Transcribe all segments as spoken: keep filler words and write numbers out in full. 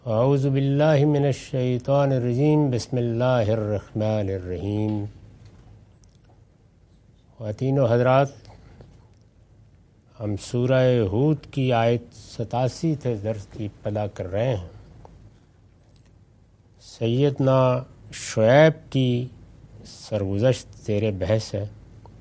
اعوذ باللہ من الشیطان الرجیم بسم اللہ الرحمن الرحیم۔ خواتین و حضرات، ہم سورہ ہود کی آیت ستاسی سے درس کی ابتدا کر رہے ہیں۔ سیدنا شعیب کی سرگزشت زیر بحث ہے۔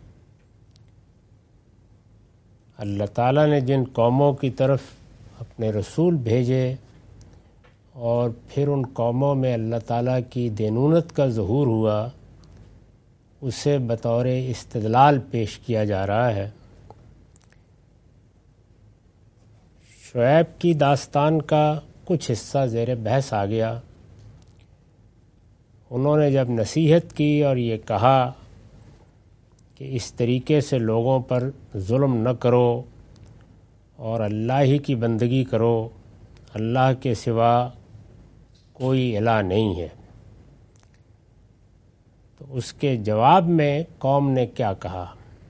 اللہ تعالیٰ نے جن قوموں کی طرف اپنے رسول بھیجے اور پھر ان قوموں میں اللہ تعالیٰ کی دینونت کا ظہور ہوا، اسے بطور استدلال پیش کیا جا رہا ہے۔ شعیب کی داستان کا کچھ حصہ زیر بحث آ گیا۔ انہوں نے جب نصیحت کی اور یہ کہا کہ اس طریقے سے لوگوں پر ظلم نہ کرو اور اللہ ہی کی بندگی کرو، اللہ کے سوا کوئی الہ نہیں ہے، تو اس کے جواب میں قوم نے کیا کہا؟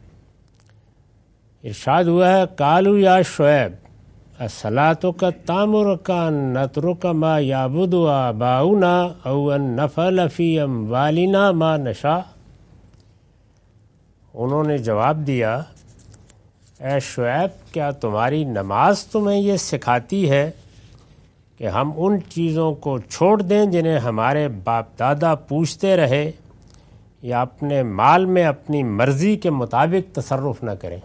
ارشاد ہوا ہے، قالوا یا شعیب الصلاۃ تأمرک ان نترک ما یعبد آباؤنا او ان نفعل فی اموالنا ما نشاء۔ انہوں نے جواب دیا، اے شعیب، کیا تمہاری نماز تمہیں یہ سکھاتی ہے کہ ہم ان چیزوں کو چھوڑ دیں جنہیں ہمارے باپ دادا پوچھتے رہے، یا اپنے مال میں اپنی مرضی کے مطابق تصرف نہ کریں؟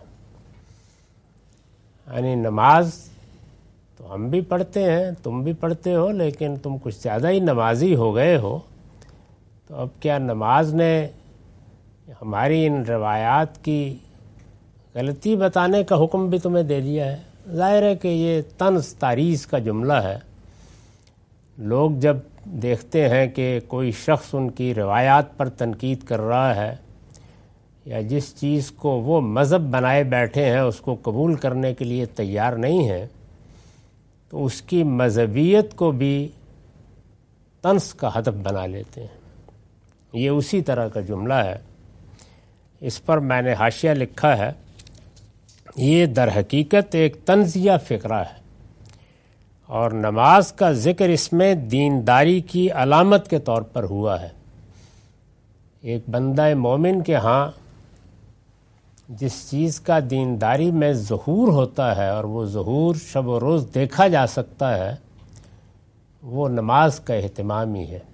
یعنی نماز تو ہم بھی پڑھتے ہیں، تم بھی پڑھتے ہو، لیکن تم کچھ زیادہ ہی نمازی ہو گئے ہو، تو اب کیا نماز نے ہماری ان روایات کی غلطی بتانے کا حکم بھی تمہیں دے دیا ہے؟ ظاہر ہے کہ یہ طنز تاریض کا جملہ ہے۔ لوگ جب دیکھتے ہیں کہ کوئی شخص ان کی روایات پر تنقید کر رہا ہے، یا جس چیز کو وہ مذہب بنائے بیٹھے ہیں اس کو قبول کرنے کے لیے تیار نہیں ہیں، تو اس کی مذہبیت کو بھی طنز کا ہدف بنا لیتے ہیں۔ یہ اسی طرح کا جملہ ہے۔ اس پر میں نے حاشیہ لکھا ہے، یہ در حقیقت ایک طنزیہ فقرہ ہے، اور نماز کا ذکر اس میں دینداری کی علامت کے طور پر ہوا ہے۔ ایک بندہ مومن کے ہاں جس چیز کا دینداری میں ظہور ہوتا ہے، اور وہ ظہور شب و روز دیکھا جا سکتا ہے، وہ نماز کا اہتمام ہی ہے۔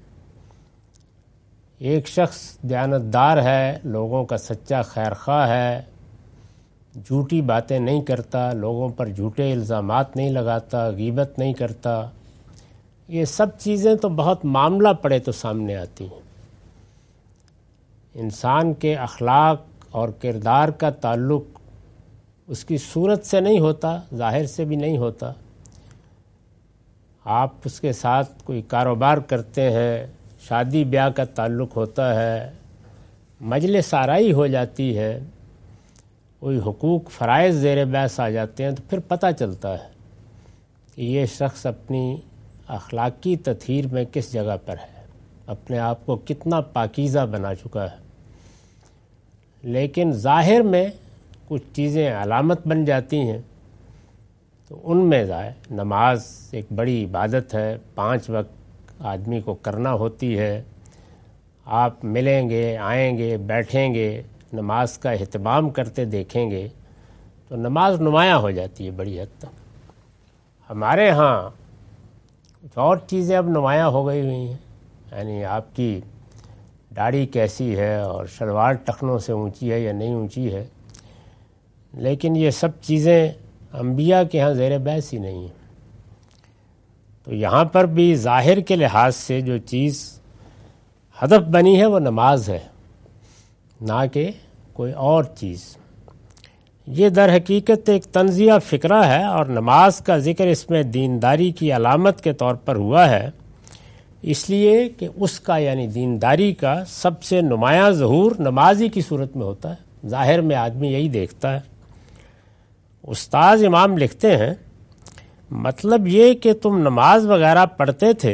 ایک شخص دیانتدار ہے، لوگوں کا سچا خیرخواہ ہے، جھوٹی باتیں نہیں کرتا، لوگوں پر جھوٹے الزامات نہیں لگاتا، غیبت نہیں کرتا، یہ سب چیزیں تو بہت معاملہ پڑے تو سامنے آتی ہیں۔ انسان کے اخلاق اور کردار کا تعلق اس کی صورت سے نہیں ہوتا، ظاہر سے بھی نہیں ہوتا۔ آپ اس کے ساتھ کوئی کاروبار کرتے ہیں، شادی بیاہ کا تعلق ہوتا ہے، مجلس آرائی ہو جاتی ہے، کوئی حقوق فرائض زیر بحث آ جاتے ہیں، تو پھر پتہ چلتا ہے کہ یہ شخص اپنی اخلاقی تطہیر میں کس جگہ پر ہے، اپنے آپ کو کتنا پاکیزہ بنا چکا ہے۔ لیکن ظاہر میں کچھ چیزیں علامت بن جاتی ہیں، تو ان میں ظاہر نماز ایک بڑی عبادت ہے، پانچ وقت آدمی کو کرنا ہوتی ہے۔ آپ ملیں گے، آئیں گے، بیٹھیں گے، نماز کا اہتمام کرتے دیکھیں گے تو نماز نمایاں ہو جاتی ہے بڑی حد تک۔ ہمارے ہاں کچھ اور چیزیں اب نمایاں ہو گئی ہوئی ہیں، یعنی آپ کی داڑھی کیسی ہے اور شلوار ٹخنوں سے اونچی ہے یا نہیں اونچی ہے، لیکن یہ سب چیزیں انبیاء کے ہاں زیر بحث ہی نہیں ہیں۔ تو یہاں پر بھی ظاہر کے لحاظ سے جو چیز ہدف بنی ہے وہ نماز ہے، نہ کہ کوئی اور چیز۔ یہ در حقیقت ایک طنزیہ فقرہ ہے، اور نماز کا ذکر اس میں دینداری کی علامت کے طور پر ہوا ہے، اس لیے کہ اس کا یعنی دینداری کا سب سے نمایاں ظہور نماز ہی کی صورت میں ہوتا ہے۔ ظاہر میں آدمی یہی دیکھتا ہے۔ استاذ امام لکھتے ہیں، مطلب یہ کہ تم نماز وغیرہ پڑھتے تھے،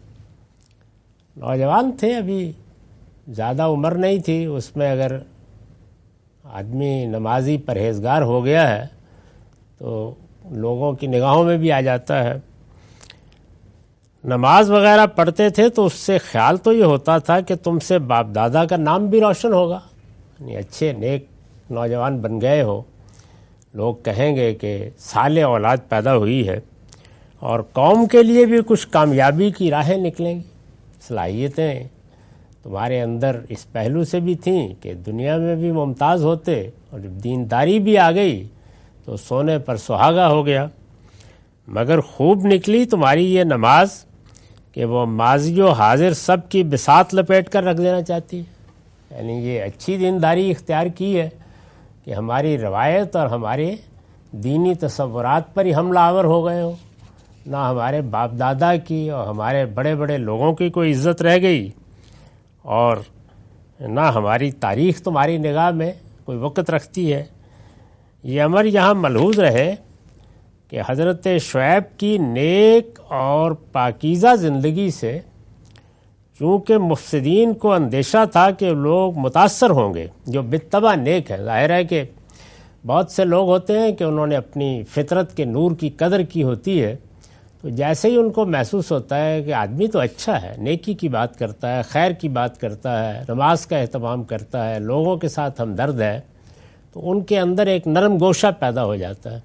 نوجوان تھے، ابھی زیادہ عمر نہیں تھی، اس میں اگر آدمی نمازی پرہیزگار ہو گیا ہے تو لوگوں کی نگاہوں میں بھی آ جاتا ہے۔ نماز وغیرہ پڑھتے تھے تو اس سے خیال تو یہ ہوتا تھا کہ تم سے باپ دادا کا نام بھی روشن ہوگا، یعنی اچھے نیک نوجوان بن گئے ہو، لوگ کہیں گے کہ صالح اولاد پیدا ہوئی ہے، اور قوم کے لیے بھی کچھ کامیابی کی راہیں نکلیں گی۔ صلاحیتیں تمہارے اندر اس پہلو سے بھی تھیں کہ دنیا میں بھی ممتاز ہوتے، اور جب دینداری بھی آ گئی تو سونے پر سہاگا ہو گیا۔ مگر خوب نکلی تمہاری یہ نماز کہ وہ ماضی و حاضر سب کی بساط لپیٹ کر رکھ دینا چاہتی ہے، یعنی یہ اچھی دینداری اختیار کی ہے کہ ہماری روایت اور ہمارے دینی تصورات پر ہی حملہ آور ہو گئے ہو، نہ ہمارے باپ دادا کی اور ہمارے بڑے بڑے لوگوں کی کوئی عزت رہ گئی، اور نہ ہماری تاریخ تمہاری نگاہ میں کوئی وقت رکھتی ہے۔ یہ امر یہاں ملحوظ رہے کہ حضرت شعیب کی نیک اور پاکیزہ زندگی سے چونکہ مفسدین کو اندیشہ تھا کہ لوگ متاثر ہوں گے جو بالطبع نیک ہیں، ظاہر ہے کہ بہت سے لوگ ہوتے ہیں کہ انہوں نے اپنی فطرت کے نور کی قدر کی ہوتی ہے، تو جیسے ہی ان کو محسوس ہوتا ہے کہ آدمی تو اچھا ہے، نیکی کی بات کرتا ہے، خیر کی بات کرتا ہے، نماز کا اہتمام کرتا ہے، لوگوں کے ساتھ ہمدرد ہے، تو ان کے اندر ایک نرم گوشہ پیدا ہو جاتا ہے۔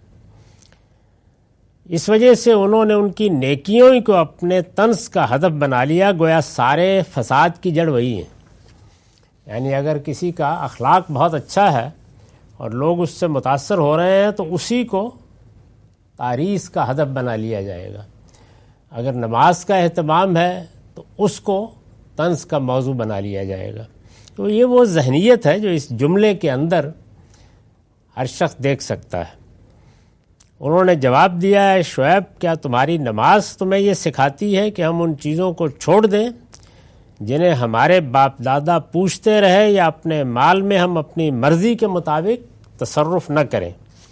اس وجہ سے انہوں نے ان کی نیکیوں کو اپنے طنز کا ہدف بنا لیا، گویا سارے فساد کی جڑ وہی ہیں۔ یعنی اگر کسی کا اخلاق بہت اچھا ہے اور لوگ اس سے متاثر ہو رہے ہیں تو اسی کو تعریض کا ہدف بنا لیا جائے گا، اگر نماز کا اہتمام ہے تو اس کو طنز کا موضوع بنا لیا جائے گا۔ تو یہ وہ ذہنیت ہے جو اس جملے کے اندر ہر شخص دیکھ سکتا ہے۔ انہوں نے جواب دیا ہے، شعیب کیا تمہاری نماز تمہیں یہ سکھاتی ہے کہ ہم ان چیزوں کو چھوڑ دیں جنہیں ہمارے باپ دادا پوچھتے رہے، یا اپنے مال میں ہم اپنی مرضی کے مطابق تصرف نہ کریں؟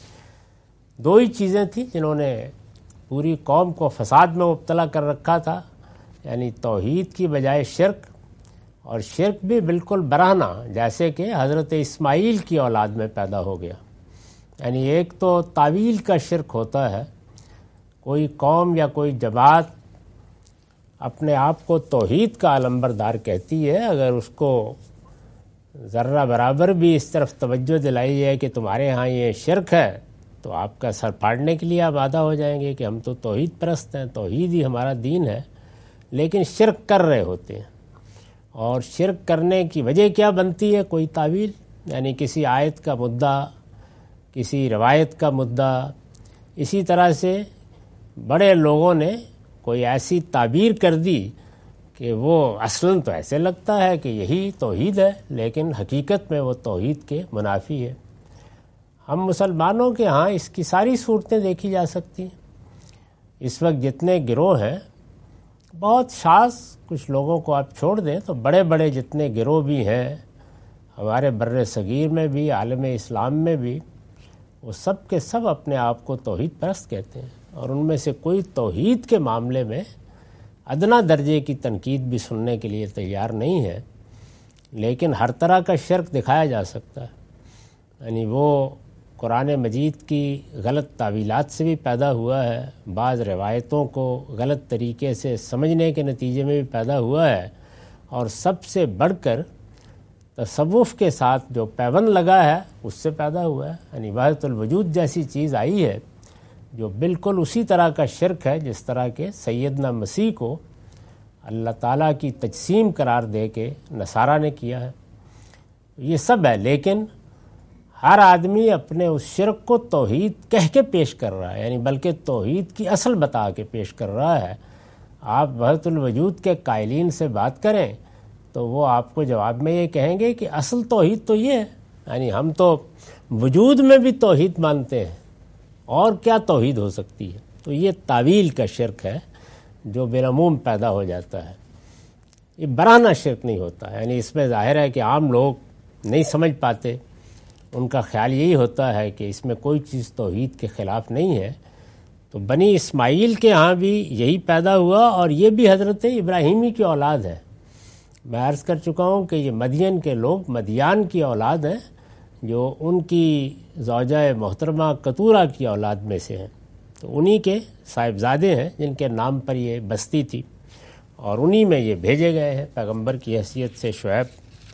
دو ہی چیزیں تھیں جنہوں نے پوری قوم کو فساد میں مبتلا کر رکھا تھا، یعنی توحید کی بجائے شرک، اور شرک بھی بالکل برہنہ، جیسے کہ حضرت اسماعیل کی اولاد میں پیدا ہو گیا۔ یعنی ایک تو تعویل کا شرک ہوتا ہے، کوئی قوم یا کوئی جماعت اپنے آپ کو توحید کا علمبردار کہتی ہے، اگر اس کو ذرہ برابر بھی اس طرف توجہ دلائی ہے کہ تمہارے ہاں یہ شرک ہے، تو آپ کا سر پھاڑنے کے لیے آمادہ ہو جائیں گے کہ ہم تو توحید پرست ہیں، توحید ہی ہمارا دین ہے، لیکن شرک کر رہے ہوتے ہیں۔ اور شرک کرنے کی وجہ کیا بنتی ہے؟ کوئی تعویل، یعنی کسی آیت کا مدعا، کسی روایت کا مدعا، اسی طرح سے بڑے لوگوں نے کوئی ایسی تعبیر کر دی کہ وہ اصلاً تو ایسے لگتا ہے کہ یہی توحید ہے، لیکن حقیقت میں وہ توحید کے منافی ہے۔ ہم مسلمانوں کے ہاں اس کی ساری صورتیں دیکھی جا سکتی ہیں۔ اس وقت جتنے گروہ ہیں، بہت شاذ کچھ لوگوں کو آپ چھوڑ دیں تو بڑے بڑے جتنے گروہ بھی ہیں ہمارے بر صغیر میں بھی، عالم اسلام میں بھی، وہ سب کے سب اپنے آپ کو توحید پرست کہتے ہیں، اور ان میں سے کوئی توحید کے معاملے میں ادنا درجے کی تنقید بھی سننے کے لیے تیار نہیں ہے۔ لیکن ہر طرح کا شرک دکھایا جا سکتا ہے، یعنی وہ قرآن مجید کی غلط تعویلات سے بھی پیدا ہوا ہے، بعض روایتوں کو غلط طریقے سے سمجھنے کے نتیجے میں بھی پیدا ہوا ہے، اور سب سے بڑھ کر تصوف کے ساتھ جو پیوند لگا ہے اس سے پیدا ہوا ہے۔ یعنی وحدت الوجود جیسی چیز آئی ہے جو بالکل اسی طرح کا شرک ہے جس طرح کہ سیدنا مسیح کو اللہ تعالیٰ کی تجسیم قرار دے کے نصارہ نے کیا ہے۔ یہ سب ہے، لیکن ہر آدمی اپنے اس شرک کو توحید کہہ کے پیش کر رہا ہے، یعنی بلکہ توحید کی اصل بتا کے پیش کر رہا ہے۔ آپ وحدت الوجود کے قائلین سے بات کریں تو وہ آپ کو جواب میں یہ کہیں گے کہ اصل توحید تو یہ ہے، یعنی ہم تو وجود میں بھی توحید مانتے ہیں، اور کیا توحید ہو سکتی ہے؟ تو یہ تعویل کا شرک ہے جو بالعموم پیدا ہو جاتا ہے۔ یہ برہنہ شرک نہیں ہوتا، یعنی اس میں ظاہر ہے کہ عام لوگ نہیں سمجھ پاتے، ان کا خیال یہی ہوتا ہے کہ اس میں کوئی چیز توحید کے خلاف نہیں ہے۔ تو بنی اسماعیل کے ہاں بھی یہی پیدا ہوا، اور یہ بھی حضرت ابراہیمی کی اولاد ہے۔ میں عرض کر چکا ہوں کہ یہ مدین کے لوگ مدیان کی اولاد ہیں، جو ان کی زوجہ محترمہ قطورہ کی اولاد میں سے ہیں، تو انہی کے صاحبزادے ہیں جن کے نام پر یہ بستی تھی۔ اور انہی میں یہ بھیجے گئے ہیں پیغمبر کی حیثیت سے شعیب۔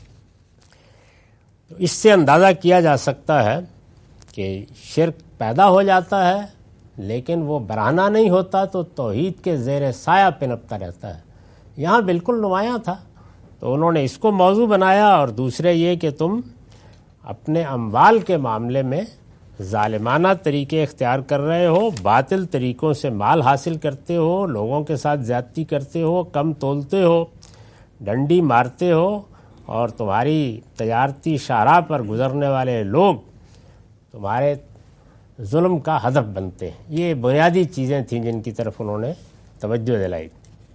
تو اس سے اندازہ کیا جا سکتا ہے کہ شرک پیدا ہو جاتا ہے لیکن وہ برہنہ نہیں ہوتا، تو توحید کے زیر سایہ پنپتا رہتا ہے۔ یہاں بالکل نمایاں تھا، تو انہوں نے اس کو موضوع بنایا، اور دوسرے یہ کہ تم اپنے اموال کے معاملے میں ظالمانہ طریقے اختیار کر رہے ہو، باطل طریقوں سے مال حاصل کرتے ہو، لوگوں کے ساتھ زیادتی کرتے ہو، کم تولتے ہو، ڈنڈی مارتے ہو، اور تمہاری تجارتی شاہراہ پر گزرنے والے لوگ تمہارے ظلم کا ہدف بنتے ہیں۔ یہ بنیادی چیزیں تھیں جن کی طرف انہوں نے توجہ دلائی۔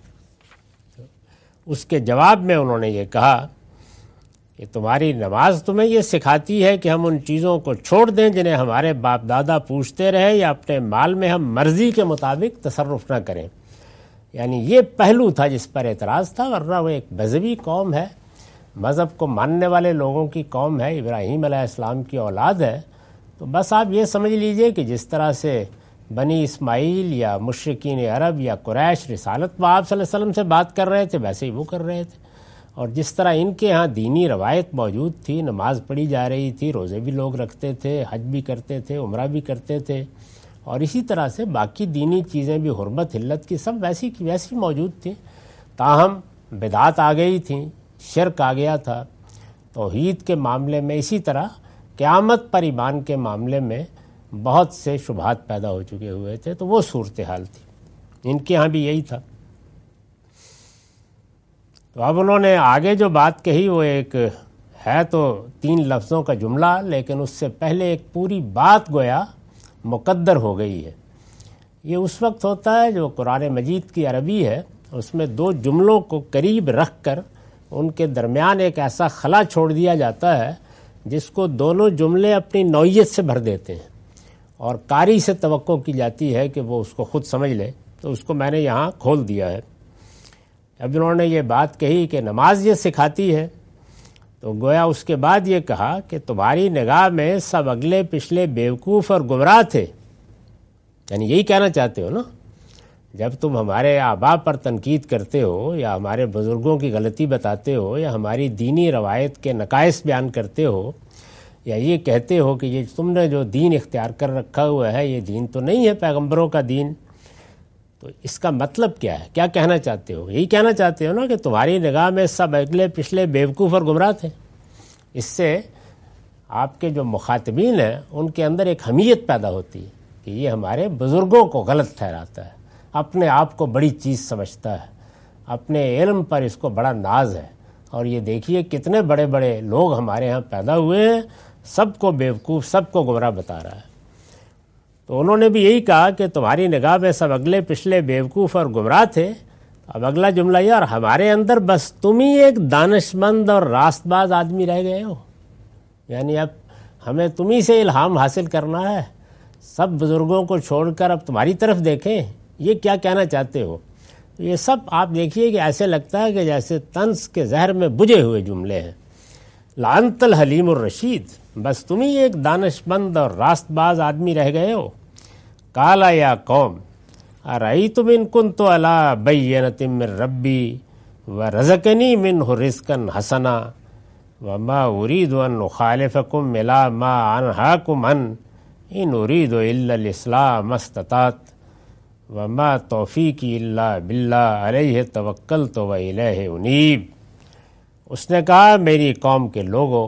اس کے جواب میں انہوں نے یہ کہا کہ تمہاری نماز تمہیں یہ سکھاتی ہے کہ ہم ان چیزوں کو چھوڑ دیں جنہیں ہمارے باپ دادا پوچھتے رہے، یا اپنے مال میں ہم مرضی کے مطابق تصرف نہ کریں۔ یعنی یہ پہلو تھا جس پر اعتراض تھا، ورنہ وہ ایک مذہبی قوم ہے، مذہب کو ماننے والے لوگوں کی قوم ہے، ابراہیم علیہ السلام کی اولاد ہے۔ تو بس آپ یہ سمجھ لیجئے کہ جس طرح سے بنی اسماعیل یا مشرکین عرب یا قریش رسالت بآب صلی اللہ علیہ وسلم سے بات کر رہے تھے، ویسے ہی وہ کر رہے تھے، اور جس طرح ان کے ہاں دینی روایت موجود تھی، نماز پڑھی جا رہی تھی، روزے بھی لوگ رکھتے تھے، حج بھی کرتے تھے، عمرہ بھی کرتے تھے، اور اسی طرح سے باقی دینی چیزیں بھی حرمت حلت کی سب ویسی کی ویسی موجود تھیں، تاہم بدعات آ گئی تھیں، شرک آ گیا تھا۔ توحید کے معاملے میں اسی طرح قیامت پر ایمان کے معاملے میں بہت سے شبہات پیدا ہو چکے ہوئے تھے، تو وہ صورتحال تھی، ان کے ہاں بھی یہی تھا۔ تو اب انہوں نے آگے جو بات کہی وہ ایک ہے تو تین لفظوں کا جملہ، لیکن اس سے پہلے ایک پوری بات گویا مقدر ہو گئی ہے۔ یہ اس وقت ہوتا ہے جو قرآن مجید کی عربی ہے، اس میں دو جملوں کو قریب رکھ کر ان کے درمیان ایک ایسا خلا چھوڑ دیا جاتا ہے جس کو دونوں جملے اپنی نوعیت سے بھر دیتے ہیں، اور قاری سے توقع کی جاتی ہے کہ وہ اس کو خود سمجھ لے، تو اس کو میں نے یہاں کھول دیا ہے۔ اب انہوں نے یہ بات کہی کہ نماز یہ سکھاتی ہے، تو گویا اس کے بعد یہ کہا کہ تمہاری نگاہ میں سب اگلے پچھلے بیوقوف اور گمراہ تھے، یعنی یہی کہنا چاہتے ہو نا، جب تم ہمارے آباء پر تنقید کرتے ہو یا ہمارے بزرگوں کی غلطی بتاتے ہو یا ہماری دینی روایت کے نقائص بیان کرتے ہو، یا یہ کہتے ہو کہ یہ تم نے جو دین اختیار کر رکھا ہوا ہے یہ دین تو نہیں ہے پیغمبروں کا دین، تو اس کا مطلب کیا ہے؟ کیا کہنا چاہتے ہو؟ یہی کہنا چاہتے ہو نا کہ تمہاری نگاہ میں سب اگلے پچھلے بیوقوف اور گمراہ تھے۔ اس سے آپ کے جو مخاطبین ہیں ان کے اندر ایک حمیت پیدا ہوتی ہے کہ یہ ہمارے بزرگوں کو غلط ٹھہراتا ہے، اپنے آپ کو بڑی چیز سمجھتا ہے، اپنے علم پر اس کو بڑا ناز ہے، اور یہ دیکھیے کتنے بڑے بڑے لوگ ہمارے ہاں پیدا ہوئے ہیں، سب کو بیوقوف، سب کو گمراہ بتا رہا ہے۔ تو انہوں نے بھی یہی کہا کہ تمہاری نگاہ میں سب اگلے پچھلے بیوقوف اور گمراہ تھے۔ اب اگلا جملہ یہ، اور ہمارے اندر بس تم ہی ایک دانش مند اور راست باز آدمی رہ گئے ہو، یعنی اب ہمیں تم ہی سے الہام حاصل کرنا ہے، سب بزرگوں کو چھوڑ کر اب تمہاری طرف دیکھیں، یہ کیا کہنا چاہتے ہو؟ یہ سب آپ دیکھیے کہ ایسے لگتا ہے کہ جیسے طنز کے زہر میں بجھے ہوئے جملے ہیں۔ لعنت الحلیم الرشید، بس تم ہی ایک دانش مند اور راست باز آدمی رہ گئے ہو۔ قالا یا قوم ارأیتم ان کنت علی بینۃ من ربی ورزقنی منہ رزقا حسنا وما ارید ان اخالفکم الی ما انہاکم عنہ ان ارید الا الاصلاح ما استطعت وما توفیقی الا باللہ علیہ توکلت والیہ انیب۔ اس نے کہا میری قوم کے لوگوں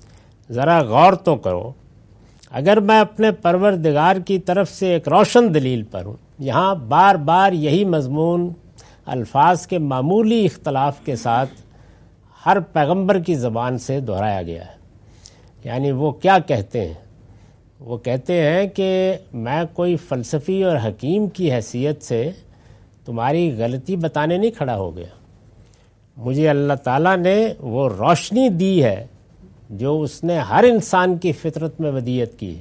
ذرا غور تو کرو، اگر میں اپنے پروردگار کی طرف سے ایک روشن دلیل پر ہوں۔ یہاں بار بار یہی مضمون الفاظ کے معمولی اختلاف کے ساتھ ہر پیغمبر کی زبان سے دہرایا گیا ہے۔ یعنی وہ کیا کہتے ہیں؟ وہ کہتے ہیں کہ میں کوئی فلسفی اور حکیم کی حیثیت سے تمہاری غلطی بتانے نہیں کھڑا ہو گیا، مجھے اللہ تعالیٰ نے وہ روشنی دی ہے جو اس نے ہر انسان کی فطرت میں ودیعت کی ہے،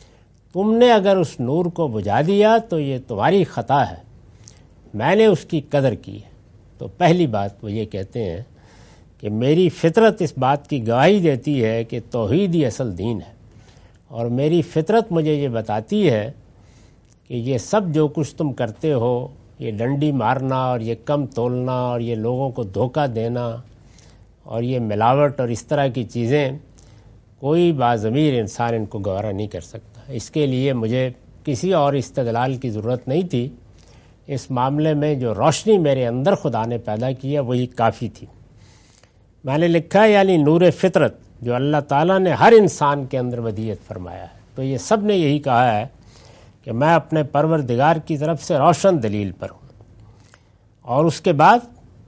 تم نے اگر اس نور کو بجھا دیا تو یہ تمہاری خطا ہے، میں نے اس کی قدر کی ہے۔ تو پہلی بات وہ یہ کہتے ہیں کہ میری فطرت اس بات کی گواہی دیتی ہے کہ توحید ہی اصل دین ہے، اور میری فطرت مجھے یہ بتاتی ہے کہ یہ سب جو کچھ تم کرتے ہو یہ ڈنڈی مارنا اور یہ کم تولنا اور یہ لوگوں کو دھوکہ دینا اور یہ ملاوٹ اور اس طرح کی چیزیں کوئی باضمیر انسان ان کو گوارا نہیں کر سکتا۔ اس کے لیے مجھے کسی اور استدلال کی ضرورت نہیں تھی، اس معاملے میں جو روشنی میرے اندر خدا نے پیدا کی ہے وہی کافی تھی۔ میں نے لکھا یعنی نور فطرت جو اللہ تعالیٰ نے ہر انسان کے اندر ودیعت فرمایا ہے، تو یہ سب نے یہی کہا ہے کہ میں اپنے پروردگار کی طرف سے روشن دلیل پر ہوں۔ اور اس کے بعد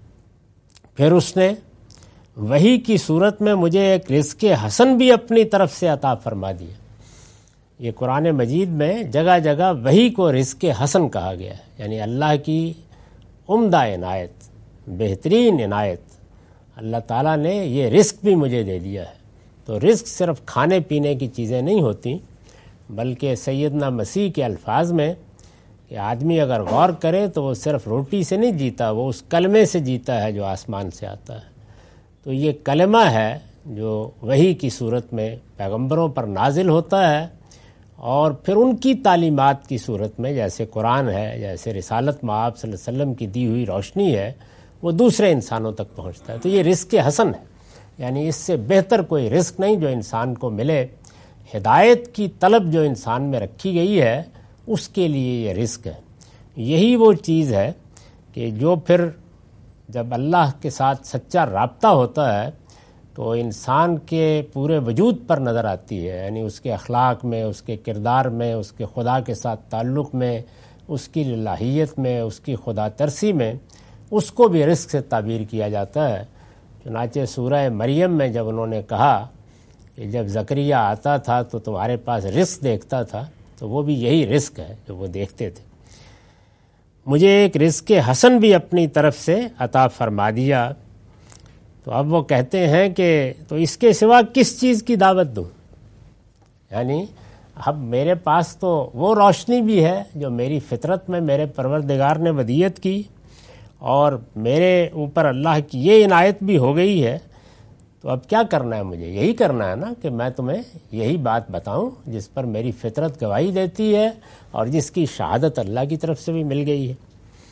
پھر اس نے وحی کی صورت میں مجھے ایک رزق حسن بھی اپنی طرف سے عطا فرما دیا۔ یہ قرآن مجید میں جگہ جگہ وحی کو رزق حسن کہا گیا ہے، یعنی اللہ کی عمدہ عنایت، بہترین عنایت۔ اللہ تعالیٰ نے یہ رزق بھی مجھے دے دیا ہے۔ تو رزق صرف کھانے پینے کی چیزیں نہیں ہوتی، بلکہ سیدنا مسیح کے الفاظ میں کہ آدمی اگر غور کرے تو وہ صرف روٹی سے نہیں جیتا، وہ اس کلمے سے جیتا ہے جو آسمان سے آتا ہے۔ تو یہ کلمہ ہے جو وحی کی صورت میں پیغمبروں پر نازل ہوتا ہے، اور پھر ان کی تعلیمات کی صورت میں جیسے قرآن ہے، جیسے رسالت مآب صلی اللہ علیہ وسلم کی دی ہوئی روشنی ہے، وہ دوسرے انسانوں تک پہنچتا ہے۔ تو یہ رزق حسن ہے، یعنی اس سے بہتر کوئی رزق نہیں جو انسان کو ملے۔ ہدایت کی طلب جو انسان میں رکھی گئی ہے اس کے لیے یہ رزق ہے۔ یہی وہ چیز ہے کہ جو پھر جب اللہ کے ساتھ سچا رابطہ ہوتا ہے تو انسان کے پورے وجود پر نظر آتی ہے، یعنی اس کے اخلاق میں، اس کے کردار میں، اس کے خدا کے ساتھ تعلق میں، اس کی الہیت میں، اس کی خدا ترسی میں، اس کو بھی رزق سے تعبیر کیا جاتا ہے۔ چنانچہ سورہ مریم میں جب انہوں نے کہا کہ جب زکریا آتا تھا تو تمہارے پاس رزق دیکھتا تھا، تو وہ بھی یہی رزق ہے جو وہ دیکھتے تھے۔ مجھے ایک رزق حسن بھی اپنی طرف سے عطا فرما دیا۔ تو اب وہ کہتے ہیں کہ تو اس کے سوا کس چیز کی دعوت دوں؟ یعنی اب میرے پاس تو وہ روشنی بھی ہے جو میری فطرت میں میرے پروردگار نے ودیعت کی، اور میرے اوپر اللہ کی یہ عنایت بھی ہو گئی ہے۔ تو اب کیا کرنا ہے مجھے؟ یہی کرنا ہے نا کہ میں تمہیں یہی بات بتاؤں جس پر میری فطرت گواہی دیتی ہے اور جس کی شہادت اللہ کی طرف سے بھی مل گئی ہے۔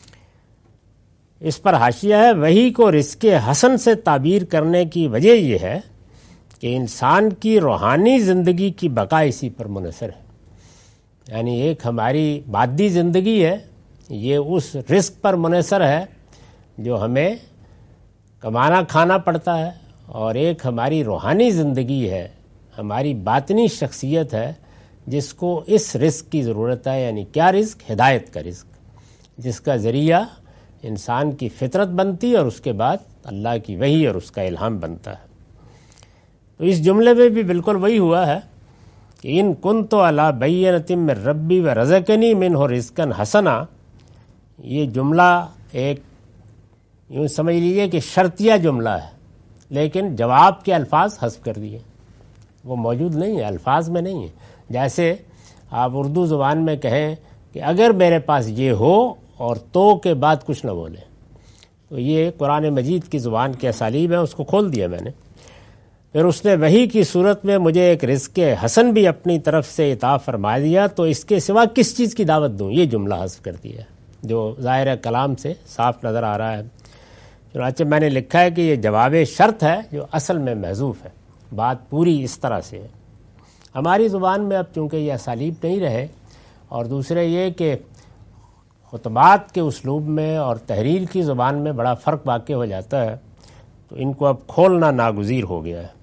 اس پر حاشیہ ہے، وحی کو رزق حسن سے تعبیر کرنے کی وجہ یہ ہے کہ انسان کی روحانی زندگی کی بقا اسی پر منحصر ہے۔ یعنی ایک ہماری مادی زندگی ہے، یہ اس رزق پر منحصر ہے جو ہمیں کمانا کھانا پڑتا ہے، اور ایک ہماری روحانی زندگی ہے، ہماری باطنی شخصیت ہے جس کو اس رزق کی ضرورت ہے۔ یعنی کیا رزق؟ ہدایت کا رزق، جس کا ذریعہ انسان کی فطرت بنتی اور اس کے بعد اللہ کی وحی اور اس کا الہام بنتا ہے۔ تو اس جملے میں بھی بالکل وہی ہوا ہے کہ ان کنت علی بینۃ من ربی ورزقنی منہ رزقا حسنا۔ یہ جملہ ایک یوں سمجھ لیجئے کہ شرطیہ جملہ ہے، لیکن جواب کے الفاظ حذف کر دیے، وہ موجود نہیں ہے، الفاظ میں نہیں ہے۔ جیسے آپ اردو زبان میں کہیں کہ اگر میرے پاس یہ ہو اور تو کے بعد کچھ نہ بولیں، تو یہ قرآن مجید کی زبان کے اسالیب ہیں، اس کو کھول دیا میں نے۔ پھر اس نے وحی کی صورت میں مجھے ایک رزق حسن بھی اپنی طرف سے عطا فرما دیا، تو اس کے سوا کس چیز کی دعوت دوں؟ یہ جملہ حذف کر دیا جو ظاہر کلام سے صاف نظر آ رہا ہے۔ چنانچہ میں نے لکھا ہے کہ یہ جواب شرط ہے جو اصل میں محذوف ہے، بات پوری اس طرح سے ہے۔ ہماری زبان میں اب چونکہ یہ اسالیب نہیں رہے، اور دوسرے یہ کہ خطبات کے اسلوب میں اور تحریر کی زبان میں بڑا فرق واقع ہو جاتا ہے، تو ان کو اب کھولنا ناگزیر ہو گیا ہے۔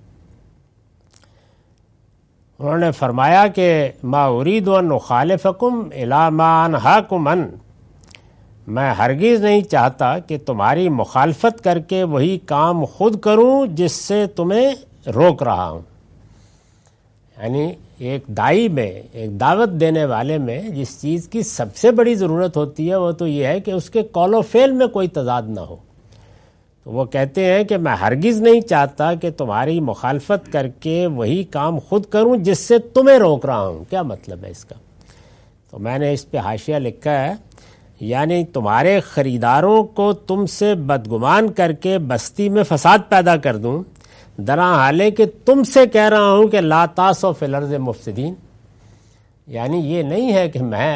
انہوں نے فرمایا کہ ما ارید ان اخالفکم الی ما انہاکم عن، میں ہرگز نہیں چاہتا کہ تمہاری مخالفت کر کے وہی کام خود کروں جس سے تمہیں روک رہا ہوں۔ یعنی ایک دائی میں، ایک دعوت دینے والے میں جس چیز کی سب سے بڑی ضرورت ہوتی ہے وہ تو یہ ہے کہ اس کے قول و فعل میں کوئی تضاد نہ ہو۔ تو وہ کہتے ہیں کہ میں ہرگز نہیں چاہتا کہ تمہاری مخالفت کر کے وہی کام خود کروں جس سے تمہیں روک رہا ہوں۔ کیا مطلب ہے اس کا؟ تو میں نے اس پہ حاشیہ لکھا ہے، یعنی تمہارے خریداروں کو تم سے بدگمان کر کے بستی میں فساد پیدا کر دوں، درا حالے کہ تم سے کہہ رہا ہوں کہ لا تاسو فی الارض مفسدین۔ یعنی یہ نہیں ہے کہ میں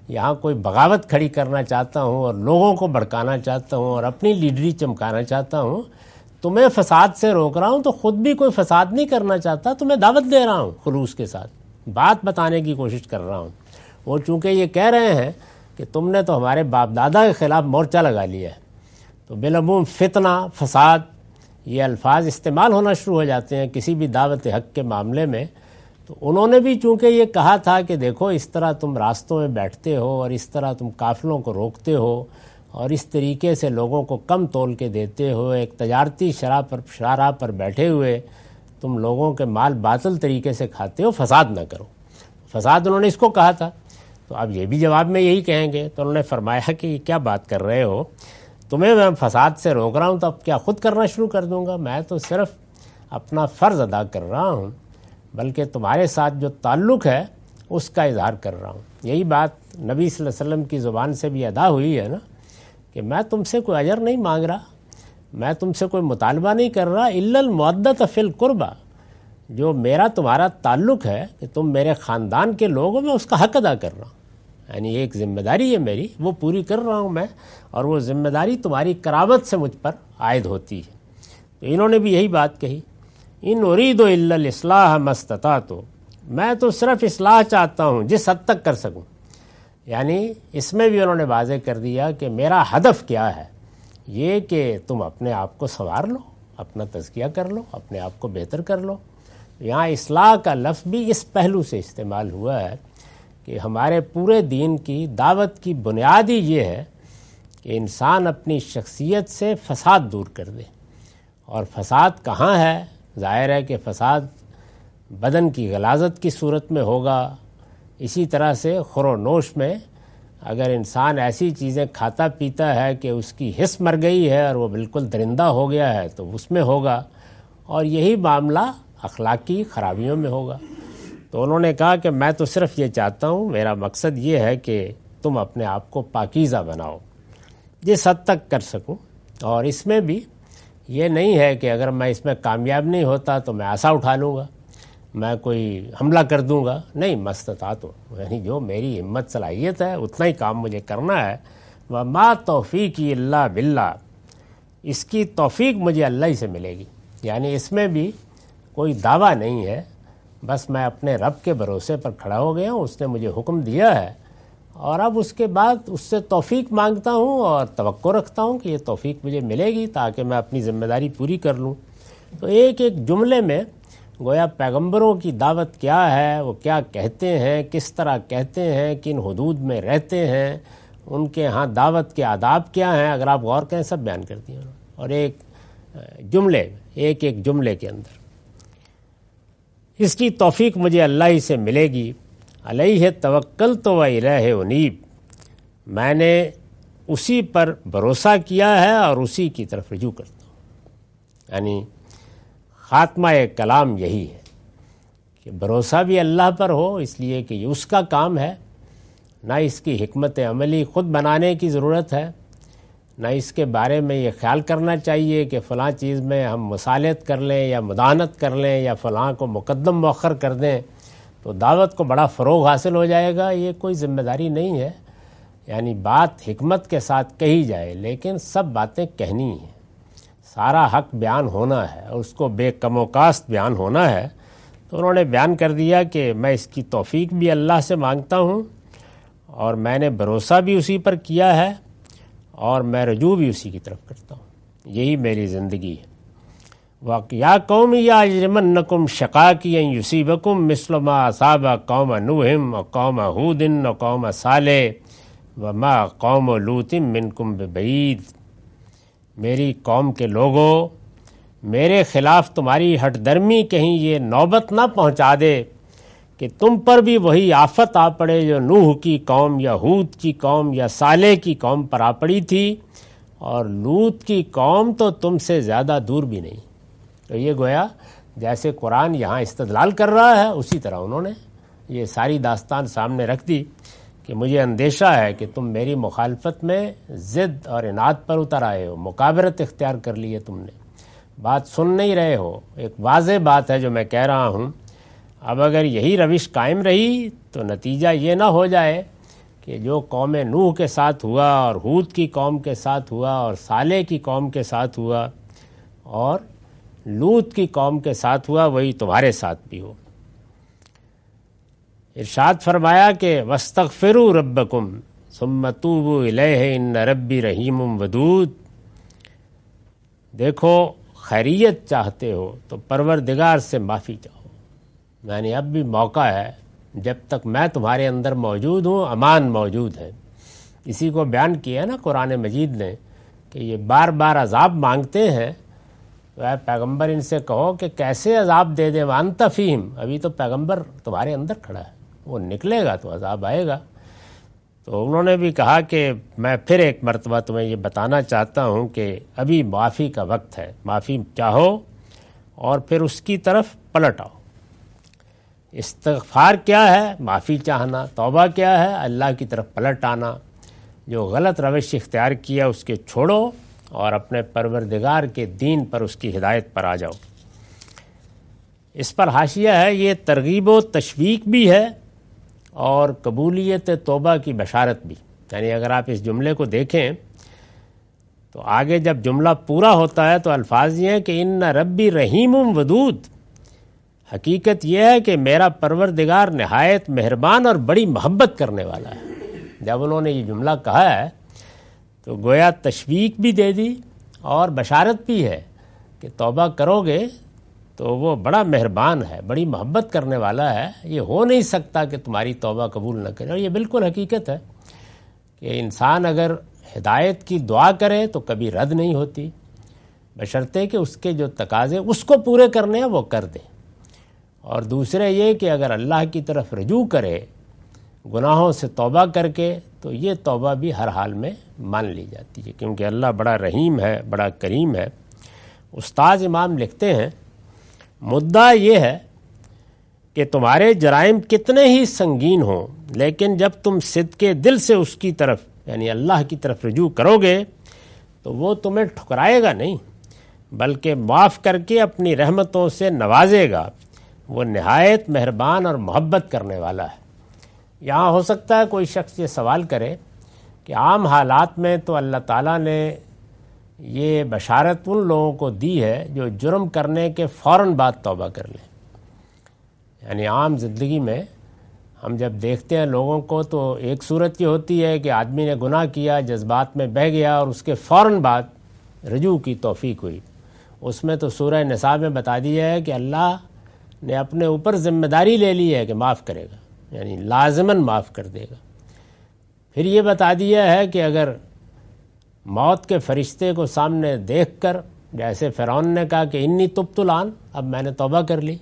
یہاں کوئی بغاوت کھڑی کرنا چاہتا ہوں اور لوگوں کو بھڑکانا چاہتا ہوں اور اپنی لیڈری چمکانا چاہتا ہوں، تمہیں فساد سے روک رہا ہوں تو خود بھی کوئی فساد نہیں کرنا چاہتا، تمہیں دعوت دے رہا ہوں خلوص کے ساتھ، بات بتانے کی کوشش کر رہا ہوں۔ وہ چونکہ یہ کہہ رہے ہیں کہ تم نے تو ہمارے باپ دادا کے خلاف مورچہ لگا لیا ہے، تو بالعموم فتنہ، فساد، یہ الفاظ استعمال ہونا شروع ہو جاتے ہیں کسی بھی دعوت حق کے معاملے میں۔ تو انہوں نے بھی چونکہ یہ کہا تھا کہ دیکھو اس طرح تم راستوں میں بیٹھتے ہو اور اس طرح تم قافلوں کو روکتے ہو اور اس طریقے سے لوگوں کو کم تول کے دیتے ہو، ایک تجارتی شرح پر شاہراہ پر بیٹھے ہوئے تم لوگوں کے مال باطل طریقے سے کھاتے ہو، فساد نہ کرو۔ فساد انہوں نے اس کو کہا تھا، تو اب یہ بھی جواب میں یہی کہیں گے۔ تو انہوں نے فرمایا کہ یہ کیا بات کر رہے ہو، تمہیں میں فساد سے روک رہا ہوں تو اب کیا خود کرنا شروع کر دوں گا؟ میں تو صرف اپنا فرض ادا کر رہا ہوں، بلکہ تمہارے ساتھ جو تعلق ہے اس کا اظہار کر رہا ہوں۔ یہی بات نبی صلی اللہ علیہ وسلم کی زبان سے بھی ادا ہوئی ہے نا، کہ میں تم سے کوئی اجر نہیں مانگ رہا، میں تم سے کوئی مطالبہ نہیں کر رہا، الا المودۃ فی القربہ، جو میرا تمہارا تعلق ہے کہ تم میرے خاندان کے لوگ ہو، میں اس کا حق ادا کر رہا ہوں، یعنی ایک ذمہ داری ہے میری، وہ پوری کر رہا ہوں میں، اور وہ ذمہ داری تمہاری قرابت سے مجھ پر عائد ہوتی ہے۔ تو انہوں نے بھی یہی بات کہی، ان ارید الا الاصلاح ما استطعت، میں تو صرف اصلاح چاہتا ہوں جس حد تک کر سکوں، یعنی اس میں بھی انہوں نے واضح کر دیا کہ میرا ہدف کیا ہے، یہ کہ تم اپنے آپ کو سنوار لو، اپنا تزکیہ کر لو، اپنے آپ کو بہتر کر لو۔ یہاں اصلاح کا لفظ بھی اس پہلو سے استعمال ہوا ہے کہ ہمارے پورے دین کی دعوت کی بنیاد ہی یہ ہے کہ انسان اپنی شخصیت سے فساد دور کر دے۔ اور فساد کہاں ہے؟ ظاہر ہے کہ فساد بدن کی غلاظت کی صورت میں ہوگا، اسی طرح سے خور و نوش میں اگر انسان ایسی چیزیں کھاتا پیتا ہے کہ اس کی حس مر گئی ہے اور وہ بالکل درندہ ہو گیا ہے تو اس میں ہوگا، اور یہی معاملہ اخلاقی خرابیوں میں ہوگا۔ تو انہوں نے کہا کہ میں تو صرف یہ چاہتا ہوں، میرا مقصد یہ ہے کہ تم اپنے آپ کو پاکیزہ بناؤ جس حد تک کر سکوں، اور اس میں بھی یہ نہیں ہے کہ اگر میں اس میں کامیاب نہیں ہوتا تو میں عصا اٹھا لوں گا، میں کوئی حملہ کر دوں گا، نہیں، مستطاعت ہو، یعنی جو میری ہمت صلاحیت ہے اتنا ہی کام مجھے کرنا ہے۔ وما توفیقی الا باللہ، اس کی توفیق مجھے اللہ ہی سے ملے گی، یعنی اس میں بھی کوئی دعویٰ نہیں ہے، بس میں اپنے رب کے بھروسے پر کھڑا ہو گیا ہوں، اس نے مجھے حکم دیا ہے، اور اب اس کے بعد اس سے توفیق مانگتا ہوں اور توقع رکھتا ہوں کہ یہ توفیق مجھے ملے گی تاکہ میں اپنی ذمہ داری پوری کر لوں۔ تو ایک ایک جملے میں گویا پیغمبروں کی دعوت کیا ہے، وہ کیا کہتے ہیں، کس طرح کہتے ہیں، کن حدود میں رہتے ہیں، ان کے ہاں دعوت کے آداب کیا ہیں، اگر آپ غور کریں سب بیان کر دیا، اور ایک جملے ایک ایک جملے کے اندر اس کی توفیق مجھے اللہ ہی سے ملے گی۔ علیہ توکلت و الیہ انیب، میں نے اسی پر بھروسہ کیا ہے اور اسی کی طرف رجوع کرتا ہوں، یعنی خاتمہ کلام یہی ہے کہ بھروسہ بھی اللہ پر ہو، اس لیے کہ یہ اس کا کام ہے، نہ اس کی حکمت عملی خود بنانے کی ضرورت ہے، نہ اس کے بارے میں یہ خیال کرنا چاہیے کہ فلاں چیز میں ہم مصالحت کر لیں یا مداحنت کر لیں یا فلاں کو مقدم مؤخر کر دیں تو دعوت کو بڑا فروغ حاصل ہو جائے گا۔ یہ کوئی ذمہ داری نہیں ہے، یعنی بات حکمت کے ساتھ کہی جائے، لیکن سب باتیں کہنی ہیں، سارا حق بیان ہونا ہے اور اس کو بے کم و کاست بیان ہونا ہے۔ تو انہوں نے بیان کر دیا کہ میں اس کی توفیق بھی اللہ سے مانگتا ہوں، اور میں نے بھروسہ بھی اسی پر کیا ہے، اور میں رجوع بھی اسی کی طرف کرتا ہوں، یہی میری زندگی ہے۔ یا قوم یا یجرمنکم شقاقی ان یصیبکم مثل ما اصاب قوم نوح وقوم ہود وقوم صالح وما قوم لوط منکم ببعید، میری قوم کے لوگوں، میرے خلاف تمہاری ہٹ درمی کہیں یہ نوبت نہ پہنچا دے کہ تم پر بھی وہی آفت آ پڑے جو نوح کی قوم یا ہود کی قوم یا صالح کی قوم پر آ پڑی تھی، اور لوط کی قوم تو تم سے زیادہ دور بھی نہیں۔ تو یہ گویا جیسے قرآن یہاں استدلال کر رہا ہے، اسی طرح انہوں نے یہ ساری داستان سامنے رکھ دی کہ مجھے اندیشہ ہے کہ تم میری مخالفت میں ضد اور عناد پر اتر آئے ہو، مکابرت اختیار کر لی ہے تم نے، بات سن نہیں رہے ہو۔ ایک واضح بات ہے جو میں کہہ رہا ہوں، اب اگر یہی روش قائم رہی تو نتیجہ یہ نہ ہو جائے کہ جو قوم نوح کے ساتھ ہوا اور ہود کی قوم کے ساتھ ہوا اور صالح کی قوم کے ساتھ ہوا اور لوط کی قوم کے ساتھ ہوا وہی تمہارے ساتھ بھی ہو۔ ارشاد فرمایا کہ وَاسْتَغْفِرُوا رَبَّكُمْ ثُمَّ تُوبُوا إِلَيْهِ إِنَّ رَبِّي رَحِيمٌ وَدُودٌ۔ دیکھو خیریت چاہتے ہو تو پروردگار سے معافی چاہو، یعنی اب بھی موقع ہے، جب تک میں تمہارے اندر موجود ہوں امان موجود ہے۔ اسی کو بیان کیا ہے نا قرآن مجید نے کہ یہ بار بار عذاب مانگتے ہیں، تو اے پیغمبر ان سے کہو کہ کیسے عذاب دے دیں، وانت فیہم، ابھی تو پیغمبر تمہارے اندر کھڑا ہے، وہ نکلے گا تو عذاب آئے گا۔ تو انہوں نے بھی کہا کہ میں پھر ایک مرتبہ تمہیں یہ بتانا چاہتا ہوں کہ ابھی معافی کا وقت ہے، معافی چاہو اور پھر اس کی طرف پلٹ آؤ۔ استغفار کیا ہے؟ معافی چاہنا۔ توبہ کیا ہے؟ اللہ کی طرف پلٹ آنا۔ جو غلط روش اختیار کیا اس کے چھوڑو اور اپنے پروردگار کے دین پر، اس کی ہدایت پر آ جاؤ۔ اس پر حاشیہ ہے، یہ ترغیب و تشویق بھی ہے اور قبولیت توبہ کی بشارت بھی۔ یعنی اگر آپ اس جملے کو دیکھیں تو آگے جب جملہ پورا ہوتا ہے تو الفاظ یہ ہیں کہ ان ربی رحیم ودود، حقیقت یہ ہے کہ میرا پروردگار نہایت مہربان اور بڑی محبت کرنے والا ہے۔ جب انہوں نے یہ جملہ کہا ہے تو گویا تشویق بھی دے دی اور بشارت بھی ہے کہ توبہ کرو گے تو وہ بڑا مہربان ہے، بڑی محبت کرنے والا ہے، یہ ہو نہیں سکتا کہ تمہاری توبہ قبول نہ کرے۔ اور یہ بالکل حقیقت ہے کہ انسان اگر ہدایت کی دعا کرے تو کبھی رد نہیں ہوتی، بشرطے کہ اس کے جو تقاضے اس کو پورے کرنے ہیں وہ کر دے۔ اور دوسرے یہ کہ اگر اللہ کی طرف رجوع کرے گناہوں سے توبہ کر کے تو یہ توبہ بھی ہر حال میں مان لی جاتی ہے، کیونکہ اللہ بڑا رحیم ہے، بڑا کریم ہے۔ استاذ امام لکھتے ہیں مدعا یہ ہے کہ تمہارے جرائم کتنے ہی سنگین ہوں، لیکن جب تم صدقے دل سے اس کی طرف یعنی اللہ کی طرف رجوع کرو گے تو وہ تمہیں ٹھکرائے گا نہیں، بلکہ معاف کر کے اپنی رحمتوں سے نوازے گا۔ وہ نہایت مہربان اور محبت کرنے والا ہے۔ یہاں ہو سکتا ہے کوئی شخص یہ سوال کرے کہ عام حالات میں تو اللہ تعالیٰ نے یہ بشارت ان لوگوں کو دی ہے جو جرم کرنے کے فوراً بعد توبہ کر لیں۔ یعنی عام زندگی میں ہم جب دیکھتے ہیں لوگوں کو تو ایک صورت یہ ہوتی ہے کہ آدمی نے گناہ کیا، جذبات میں بہہ گیا اور اس کے فوراً بعد رجوع کی توفیق ہوئی۔ اس میں تو سورہ نساء میں بتا دیا ہے کہ اللہ نے اپنے اوپر ذمہ داری لے لی ہے کہ معاف کرے گا، یعنی لازماً معاف کر دے گا۔ پھر یہ بتا دیا ہے کہ اگر موت کے فرشتے کو سامنے دیکھ کر، جیسے فرعون نے کہا کہ انی تبت الآن، اب میں نے توبہ کر لی،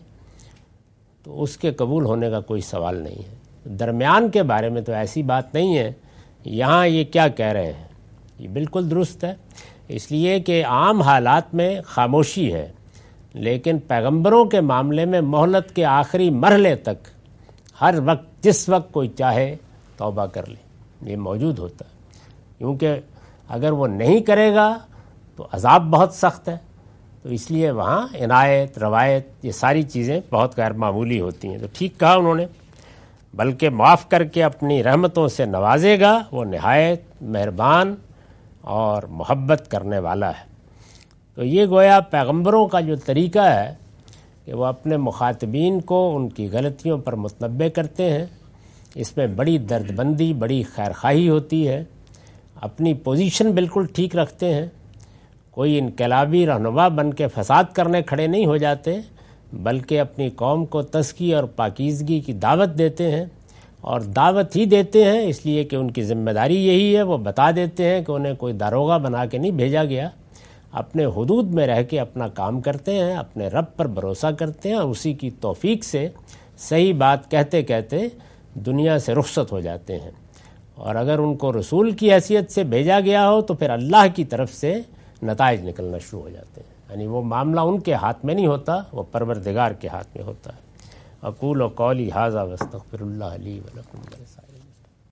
تو اس کے قبول ہونے کا کوئی سوال نہیں ہے۔ درمیان کے بارے میں تو ایسی بات نہیں ہے۔ یہاں یہ کیا کہہ رہے ہیں یہ بالکل درست ہے، اس لیے کہ عام حالات میں خاموشی ہے، لیکن پیغمبروں کے معاملے میں مہلت کے آخری مرحلے تک ہر وقت جس وقت کوئی چاہے توبہ کر لے، یہ موجود ہوتا ہے، کیونکہ اگر وہ نہیں کرے گا تو عذاب بہت سخت ہے۔ تو اس لیے وہاں عنایت، روایت، یہ ساری چیزیں بہت غیر معمولی ہوتی ہیں۔ تو ٹھیک کہا انہوں نے، بلکہ معاف کر کے اپنی رحمتوں سے نوازے گا، وہ نہایت مہربان اور محبت کرنے والا ہے۔ تو یہ گویا پیغمبروں کا جو طریقہ ہے کہ وہ اپنے مخاطبین کو ان کی غلطیوں پر متنبہ کرتے ہیں، اس میں بڑی درد بندی، بڑی خیرخواہی ہوتی ہے، اپنی پوزیشن بالکل ٹھیک رکھتے ہیں، کوئی انقلابی رہنما بن کے فساد کرنے کھڑے نہیں ہو جاتے، بلکہ اپنی قوم کو تزکیہ اور پاکیزگی کی دعوت دیتے ہیں، اور دعوت ہی دیتے ہیں اس لیے کہ ان کی ذمہ داری یہی ہے۔ وہ بتا دیتے ہیں کہ انہیں کوئی داروغہ بنا کے نہیں بھیجا گیا، اپنے حدود میں رہ کے اپنا کام کرتے ہیں، اپنے رب پر بھروسہ کرتے ہیں، اور اسی کی توفیق سے صحیح بات کہتے کہتے دنیا سے رخصت ہو جاتے ہیں۔ اور اگر ان کو رسول کی حیثیت سے بھیجا گیا ہو تو پھر اللہ کی طرف سے نتائج نکلنا شروع ہو جاتے ہیں، یعنی وہ معاملہ ان کے ہاتھ میں نہیں ہوتا، وہ پروردگار کے ہاتھ میں ہوتا ہے۔ اقول و قولی ھذا واستغفر اللہ لی ولکم ولسائر